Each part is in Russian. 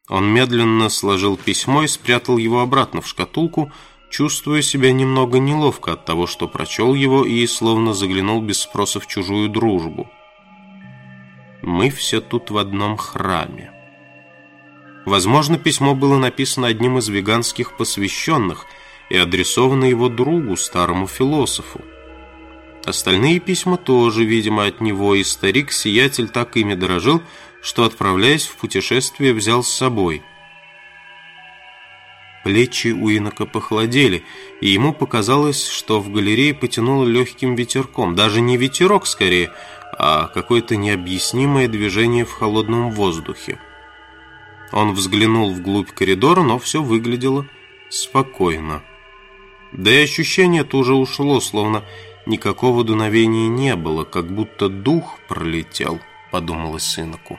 Он медленно сложил письмо и спрятал его обратно в шкатулку, чувствуя себя немного неловко от того, что прочел его и словно заглянул без спроса в чужую дружбу. «Мы все тут в одном храме». Возможно, письмо было написано одним из веганских посвященных и адресовано его другу, старому философу. Остальные письма тоже, видимо, от него, и старик-сиятель так ими дорожил, что, отправляясь в путешествие, взял с собой. Плечи у инока похолодели, и ему показалось, что в галерее потянуло легким ветерком. Даже не ветерок, скорее, а какое-то необъяснимое движение в холодном воздухе. Он взглянул вглубь коридора, но все выглядело спокойно. Да и ощущение-то уже ушло, словно никакого дуновения не было, как будто дух пролетел, подумалось иноку.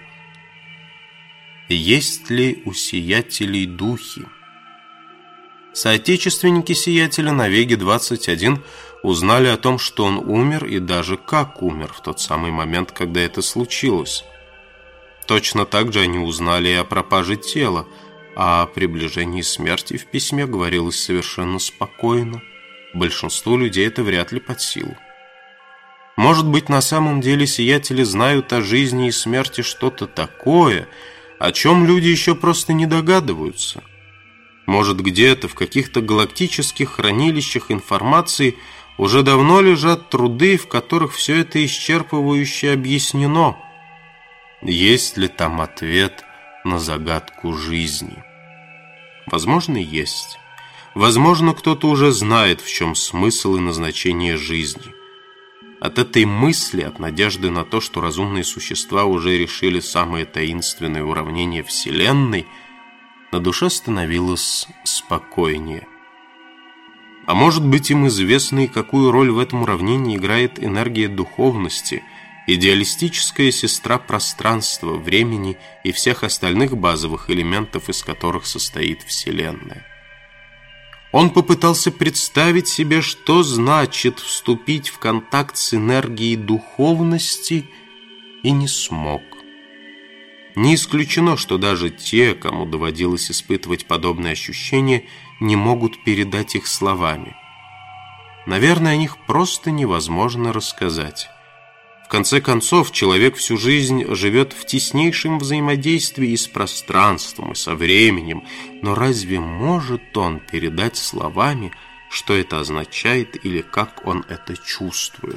Есть ли у сиятелей духи? Соотечественники сиятеля на Веге-21 узнали о том, что он умер, и даже как умер в тот самый момент, когда это случилось. Точно так же они узнали и о пропаже тела, а о приближении смерти в письме говорилось совершенно спокойно. Большинству людей это вряд ли под силу. Может быть, на самом деле сиятели знают о жизни и смерти что-то такое, о чем люди еще просто не догадываются. Может, где-то в каких-то галактических хранилищах информации уже давно лежат труды, в которых все это исчерпывающе объяснено. Есть ли там ответ на загадку жизни? Возможно, есть. Возможно, кто-то уже знает, в чем смысл и назначение жизни. От этой мысли, от надежды на то, что разумные существа уже решили самое таинственное уравнение Вселенной, на душе становилось спокойнее. А может быть, им известно, и какую роль в этом уравнении играет энергия духовности, идеалистическая сестра пространства, времени и всех остальных базовых элементов, из которых состоит Вселенная. Он попытался представить себе, что значит вступить в контакт с энергией духовности, и не смог. Не исключено, что даже те, кому доводилось испытывать подобные ощущения, не могут передать их словами. Наверное, о них просто невозможно рассказать. В конце концов, человек всю жизнь живет в теснейшем взаимодействии и с пространством, и со временем. Но разве может он передать словами, что это означает или как он это чувствует?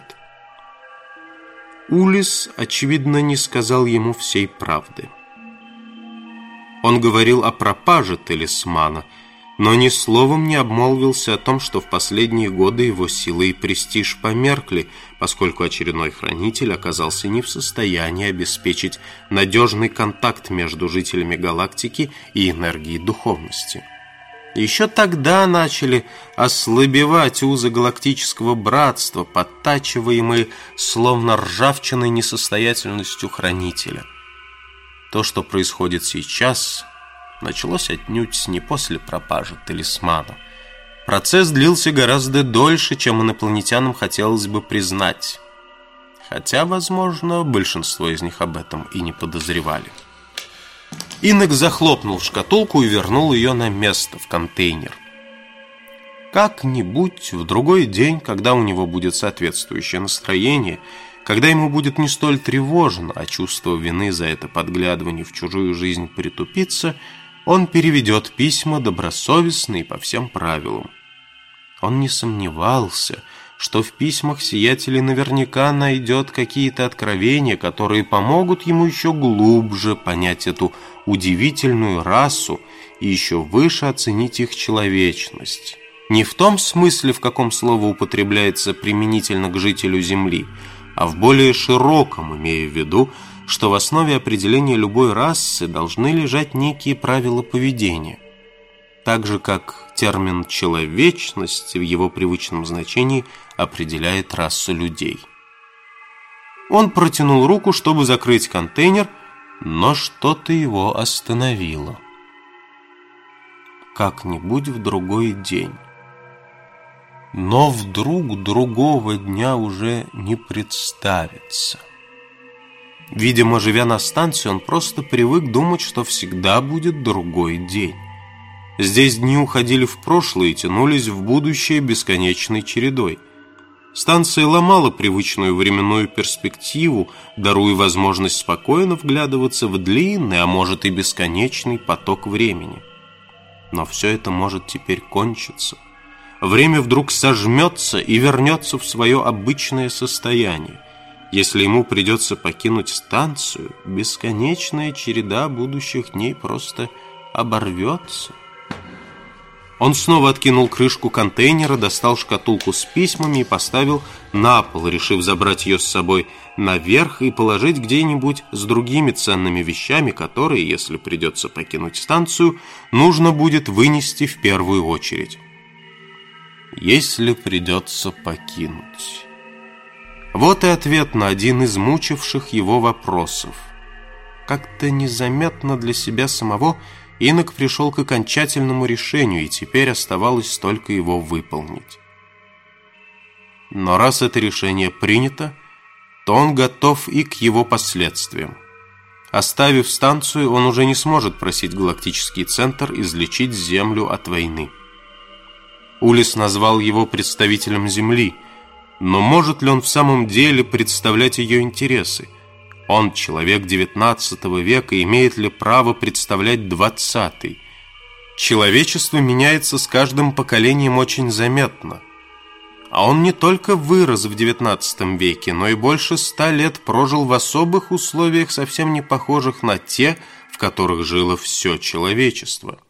Улис, очевидно, не сказал ему всей правды. Он говорил о пропаже талисмана, но ни словом не обмолвился о том, что в последние годы его силы и престиж померкли, поскольку очередной хранитель оказался не в состоянии обеспечить надежный контакт между жителями галактики и энергией духовности. Еще тогда начали ослабевать узы галактического братства, подтачиваемые словно ржавчиной несостоятельностью хранителя. То, что происходит сейчас, началось отнюдь не после пропажи талисмана. Процесс длился гораздо дольше, чем инопланетянам хотелось бы признать. Хотя, возможно, большинство из них об этом и не подозревали. Инок захлопнул шкатулку и вернул ее на место, в контейнер. Как-нибудь в другой день, когда у него будет соответствующее настроение, когда ему будет не столь тревожно, а чувство вины за это подглядывание в чужую жизнь притупится, он переведет письма добросовестно и по всем правилам. Он не сомневался, что в письмах сиятелей наверняка найдет какие-то откровения, которые помогут ему еще глубже понять эту удивительную расу и еще выше оценить их человечность. Не в том смысле, в каком слово употребляется применительно к жителю Земли, а в более широком, имея в виду, что в основе определения любой расы должны лежать некие правила поведения. Так же, как термин «человечность» в его привычном значении определяет расу людей. Он протянул руку, чтобы закрыть контейнер, но что-то его остановило. Как-нибудь в другой день. Но вдруг другого дня уже не представится. Видимо, живя на станции, он просто привык думать, что всегда будет другой день. Здесь дни уходили в прошлое и тянулись в будущее бесконечной чередой. Станция ломала привычную временную перспективу, даруя возможность спокойно вглядываться в длинный, а может и бесконечный поток времени. Но все это может теперь кончиться. Время вдруг сожмется и вернется в свое обычное состояние. Если ему придется покинуть станцию, бесконечная череда будущих дней просто оборвется. Он снова откинул крышку контейнера, достал шкатулку с письмами и поставил на пол, решив забрать ее с собой наверх и положить где-нибудь с другими ценными вещами, которые, если придется покинуть станцию, нужно будет вынести в первую очередь. Если придется покинуть. Вот и ответ на один из мучивших его вопросов. Как-то незаметно для себя самого Инок пришел к окончательному решению, и теперь оставалось только его выполнить. Но раз это решение принято, то он готов и к его последствиям. Оставив станцию, он уже не сможет просить Галактический Центр излечить Землю от войны. Улис назвал его представителем Земли, но может ли он в самом деле представлять ее интересы? Он, человек XIX века, имеет ли право представлять XX? Человечество меняется с каждым поколением очень заметно. А он не только вырос в XIX веке, но и больше 100 лет прожил в особых условиях, совсем не похожих на те, в которых жило все человечество.